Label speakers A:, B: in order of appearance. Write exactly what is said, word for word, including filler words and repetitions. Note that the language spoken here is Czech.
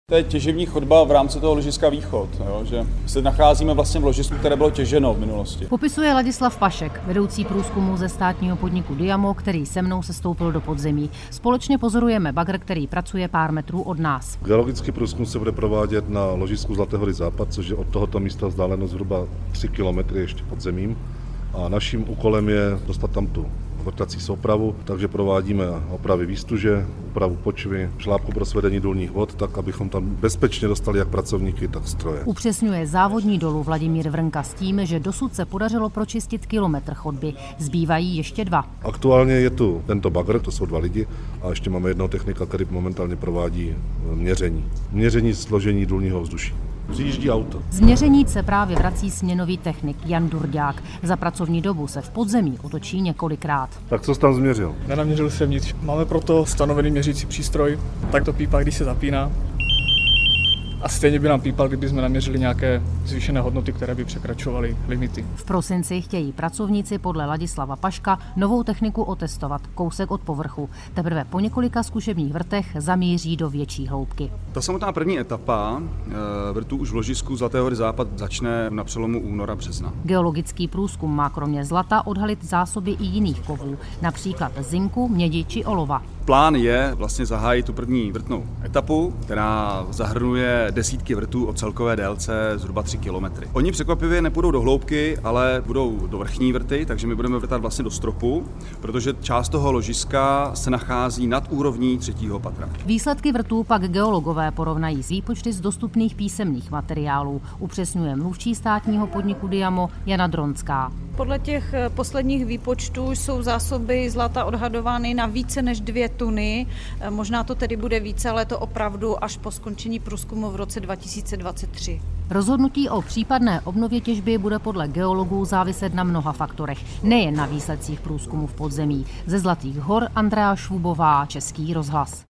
A: To je těžební chodba v rámci toho ložiska Východ, jo, že se nacházíme vlastně v ložisku, které bylo těženo v minulosti.
B: Popisuje Ladislav Pašek, vedoucí průzkumu ze státního podniku Diamo, který se mnou sestoupil do podzemí. Společně pozorujeme bagr, který pracuje pár metrů od nás.
C: Geologický průzkum se bude provádět na ložisku Zlaté hory Západ, což je od tohoto místa vzdáleno zhruba tři kilometry ještě pod zemím. A naším úkolem je dostat tam tu vrtací soupravu, takže provádíme opravy výstuže, úpravu počvy, šlápku pro svedení důlních vod, tak abychom tam bezpečně dostali jak pracovníky, tak stroje.
B: Upřesňuje závodní dolu Vladimír Vrnka s tím, že dosud se podařilo pročistit kilometr chodby. Zbývají ještě dva.
C: Aktuálně je tu tento bagr, to jsou dva lidi, a ještě máme jednoho technika, který momentálně provádí měření. Měření složení důlního vzduší. Přijíždí auto.
B: Z měření se právě vrací směnový technik Jan Durďák. Za pracovní dobu se v podzemí otočí několikrát.
C: Tak co jsi tam změřil?
D: Nenaměřil jsem nic. Máme proto stanovený měřící přístroj, tak to pípá, když se zapíná. A stejně by nám pípal, kdyby jsme naměřili nějaké zvýšené hodnoty, které by překračovaly limity.
B: V prosinci chtějí pracovníci podle Ladislava Paška novou techniku otestovat kousek od povrchu. Teprve po několika zkušebních vrtech zamíří do větší hloubky.
A: Ta samotná první etapa vrtů už v ložisku Zlaté hory Západ začne na přelomu února března.
B: Geologický průzkum má kromě zlata odhalit zásoby i jiných kovů, například zinku, mědi či olova.
A: Plán je vlastně zahájit tu první vrtnou etapu, která zahrnuje desítky vrtů o celkové délce zhruba tři kilometry. Oni překvapivě nepůjdou do hloubky, ale budou do vrchní vrty, takže my budeme vrtat vlastně do stropu, protože část toho ložiska se nachází nad úrovní třetího patra.
B: Výsledky vrtů pak geologové porovnají s výpočty z dostupných písemných materiálů, upřesňuje mluvčí státního podniku Diamo Jana Dronská.
E: Podle těch posledních výpočtů jsou zásoby zlata odhadovány na více než dvě tuny. Možná to tedy bude více, ale to opravdu až po skončení průzkumu v roce dva tisíce dvacet tři.
B: Rozhodnutí o případné obnově těžby bude podle geologů záviset na mnoha faktorech, nejen na výsledcích průzkumu v podzemí. Ze Zlatých hor Andrea Švůbová, Český rozhlas.